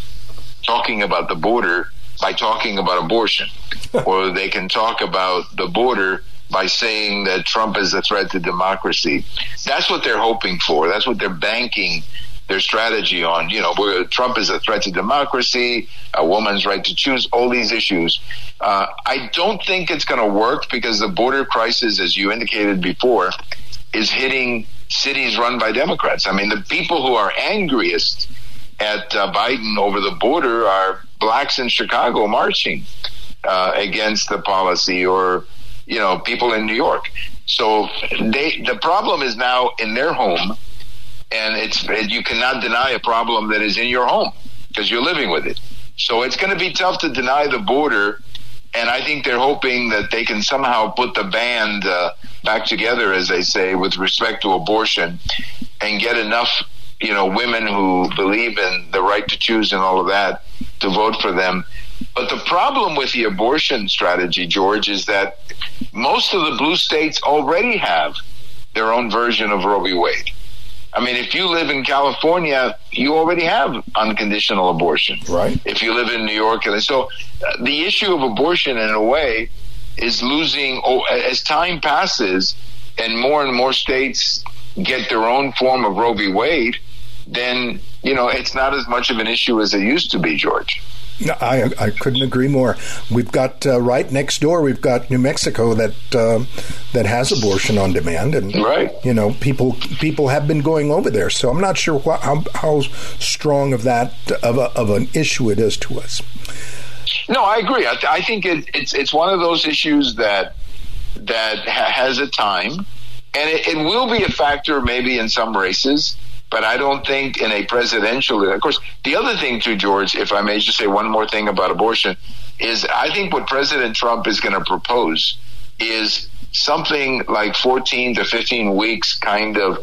talking about the border by talking about abortion, or they can talk about the border by saying that Trump is a threat to democracy. That's what they're hoping for. That's what they're banking their strategy on. You know, where Trump is a threat to democracy, a woman's right to choose, all these issues. Uh, I don't think it's going to work, because the border crisis, as you indicated before, is hitting cities run by Democrats. I mean, the people who are angriest at uh, Biden over the border are blacks in Chicago marching uh, against the policy, or, you know, people in New York. So they, the problem is now in their home. And it's you cannot deny a problem that is in your home, because you're living with it. So it's going to be tough to deny the border. And I think they're hoping that they can somehow put the band uh, back together, as they say, with respect to abortion, and get enough, you know, women who believe in the right to choose and all of that to vote for them. But the problem with the abortion strategy, George, is that most of the blue states already have their own version of Roe v. Wade. I mean, if you live in California, you already have unconditional abortion. Right. If you live in New York. And so uh, the issue of abortion, in a way, is losing, oh, as time passes and more and more states get their own form of Roe v. Wade, then, you know, it's not as much of an issue as it used to be, George. No, I, I couldn't agree more. We've got uh, right next door, we've got New Mexico that uh, that has abortion on demand, and right. you know, people people have been going over there. So I'm not sure wh- how how strong of that of a, of an issue it is to us. No, I agree. I, th- I think it, it's it's one of those issues that that ha- has a time, and it, it will be a factor maybe in some races. But I don't think in a presidential, of course, the other thing too, George, if I may just say one more thing about abortion, is I think what President Trump is going to propose is something like fourteen to fifteen weeks kind of,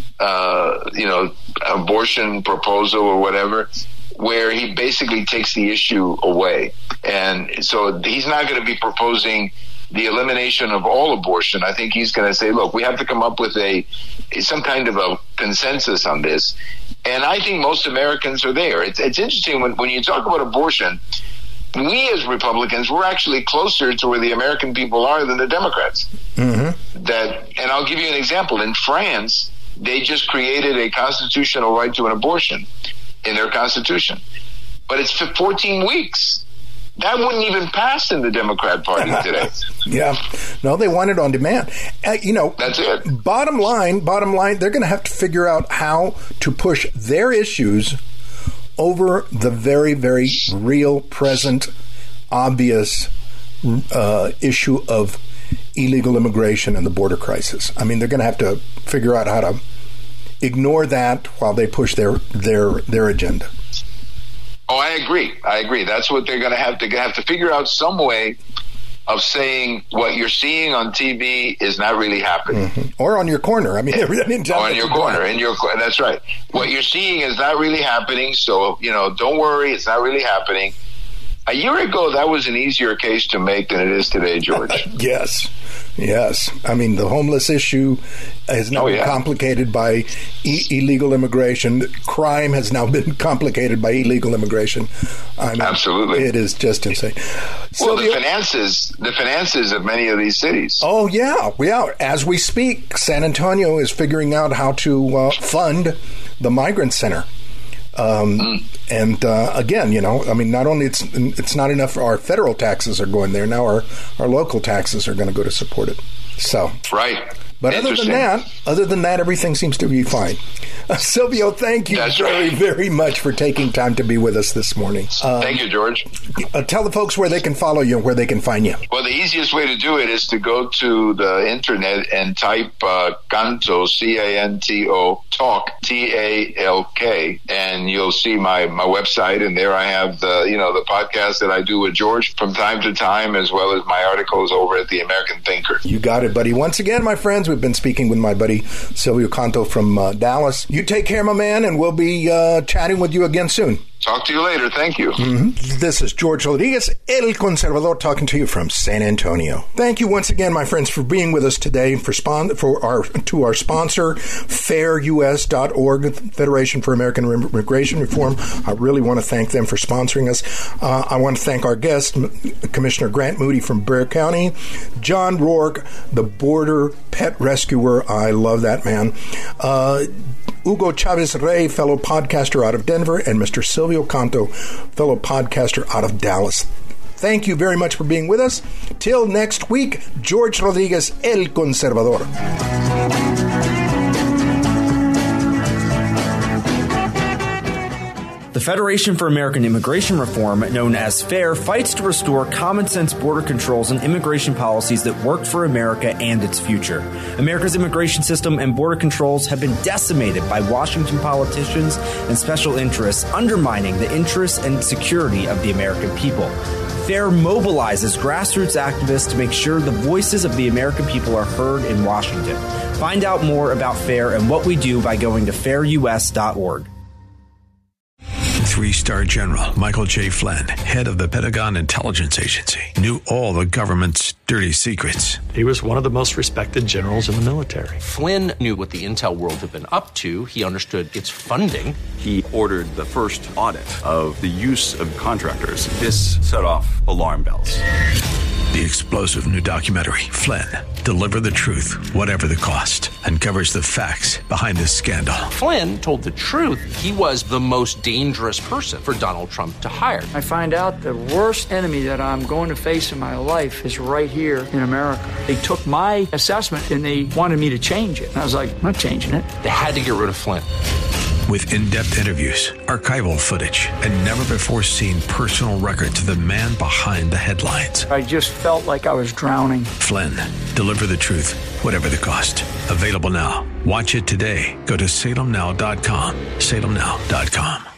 uh, you know, abortion proposal or whatever, where he basically takes the issue away. And so he's not going to be proposing the elimination of all abortion, I think he's going to say, look, we have to come up with a some kind of a consensus on this. And I think most Americans are there. It's, it's interesting when, when you talk about abortion, we as Republicans, we're actually closer to where the American people are than the Democrats. Mm-hmm. That, and I'll give you an example. In France, they just created a constitutional right to an abortion in their constitution. But it's for fourteen weeks. That wouldn't even pass in the Democrat Party today. Yeah. No, they want it on demand. Uh, you know, that's it. Bottom line, bottom line, they're going to have to figure out how to push their issues over the very, very real, present, obvious uh, issue of illegal immigration and the border crisis. I mean, they're going to have to figure out how to ignore that while they push their their their agenda. Oh, I agree. I agree. That's what they're going to have to have to figure out some way of saying what you're seeing on T V is not really happening. Mm-hmm. Or on your corner. I mean, everything. On your corner. In your, that's right. What you're seeing is not really happening. So, you know, don't worry. It's not really happening. A year ago, that was an easier case to make than it is today, George. Yes. Yes. I mean, the homeless issue has now oh, yeah. been complicated by e- illegal immigration. Crime has now been complicated by illegal immigration. I mean, absolutely. It is just insane. Well, so the, the finances, the finances of many of these cities. Oh, yeah. Yeah. As we speak, San Antonio is figuring out how to uh, fund the migrant center. Um, mm. And uh, again, you know, I mean, not only it's it's not enough our federal taxes are going there, now our, our local taxes are going to go to support it. So right. But other than that, other than that, everything seems to be fine. Uh, Silvio, thank you That's very, right. very much for taking time to be with us this morning. Um, thank you, George. Uh, tell the folks where they can follow you and where they can find you. Well, the easiest way to do it is to go to the internet and type uh, Canto, C A N T O, Talk, T A L K, and you'll see my, my website, and there I have the, you know, the podcast that I do with George from time to time, as well as my articles over at the American Thinker. You got it, buddy. Once again, my friends, we've been speaking with my buddy Silvio Canto from uh, Dallas. You take care, my man, and we'll be uh, chatting with you again soon. Talk to you later. Thank you. Mm-hmm. This is George Rodriguez, El Conservador, talking to you from San Antonio. Thank you once again, my friends, for being with us today. For spon- for our to our sponsor, fair U S dot org, Federation for American Immigration Reform. I really want to thank them for sponsoring us. Uh, I want to thank our guest, Commissioner Grant Moody from Bexar County, John Rourke, the border pet rescuer. I love that man. Uh, Hugo Chavez Rey, fellow podcaster out of Denver, and Mister Silvio Canto, fellow podcaster out of Dallas. Thank you very much for being with us. Till next week, George Rodriguez, El Conservador. The Federation for American Immigration Reform, known as FAIR, fights to restore common-sense border controls and immigration policies that work for America and its future. America's immigration system and border controls have been decimated by Washington politicians and special interests, undermining the interests and security of the American people. FAIR mobilizes grassroots activists to make sure the voices of the American people are heard in Washington. Find out more about FAIR and what we do by going to fair U S dot org. Three-star General Michael J. Flynn, head of the Pentagon Intelligence Agency, knew all the government's dirty secrets. He was one of the most respected generals in the military. Flynn knew what the intel world had been up to. He understood its funding. He ordered the first audit of the use of contractors. This set off alarm bells. The explosive new documentary, Flynn, Deliver the Truth, Whatever the Cost, uncovers the facts behind this scandal. Flynn told the truth. He was the most dangerous person for Donald Trump to hire. I find out the worst enemy that I'm going to face in my life is right here in America. They took my assessment and they wanted me to change it. And I was like, I'm not changing it. They had to get rid of Flynn. With in-depth interviews, archival footage, and never-before-seen personal records of the man behind the headlines. I just felt like I was drowning. Flynn, Deliver the Truth, Whatever the Cost. Available now. Watch it today. Go to salem now dot com. salem now dot com.